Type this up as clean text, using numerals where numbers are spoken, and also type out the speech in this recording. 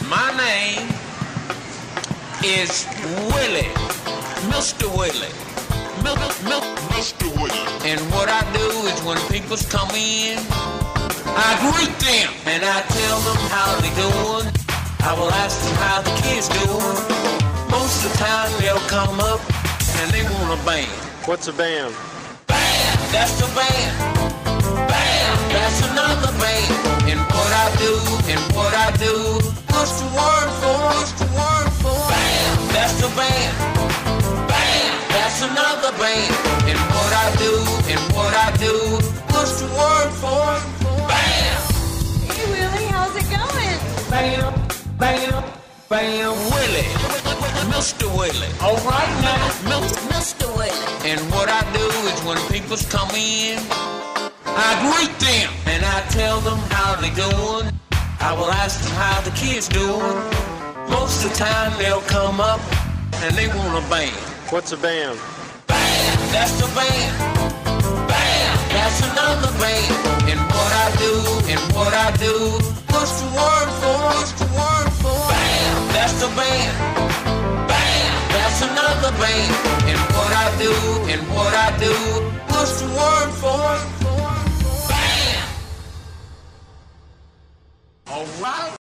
My name is Willie, Mr. Willie. Mr. Willie. And what I do is when people come in, I greet them and I tell them how they doing. I will ask them how the kids doing. Most of the time they'll come up and they want a band. What's a band? Bam, that's the band. Bam, that's another band. And what I do, what's the word for? Bam, that's the band. Bam, that's another band. And what I do, what's the word for? Bam. Hey Willie, how's it going? Bam, bam, bam, Willie. Mr. Willie. All right now, Mr. Willie. And what I do is when people come in, I greet them and I tell them how they doing. I will ask them how the kids doing. Most of the time they'll come up and they want a band. What's a band? Bam, that's the band. Bam, that's another band. And what I do, what's the word for? Bam, that's the band. Bam, that's another band. And what I do, what's the word for? Bam. All right.